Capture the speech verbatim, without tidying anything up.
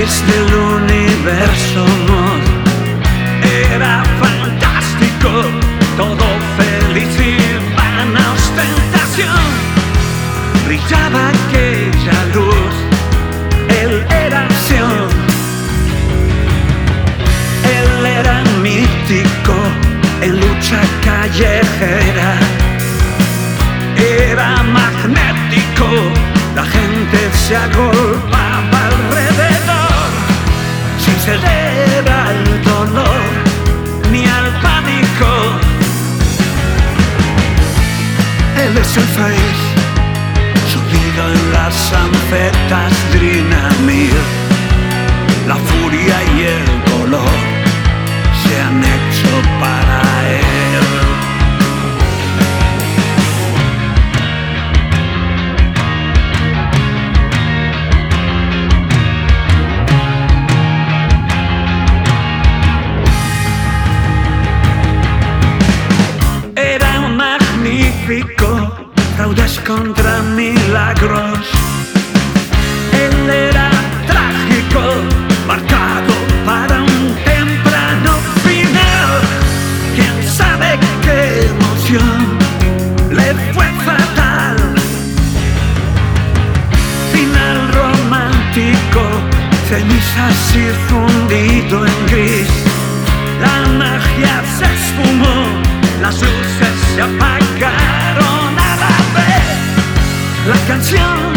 reyes del universo, amor. Era fantástico, todo feliz y vana ostentación. Brillaba aquella luz, él era acción. Él era mítico en lucha callejera. Era magnético, la gente se agolpaba alrededor, sin ceder al dolor ni al pánico. Él es el país, subido en las anfetas Drinamir. La furia y el dolor se han hecho para él. Fraudes contra milagros. Él era trágico, marcado para un temprano final. Quién sabe qué emoción le fue fatal. Final romántico, cenizas y fundido en gris. La magia se esfumó, las luces se apagaron. La canción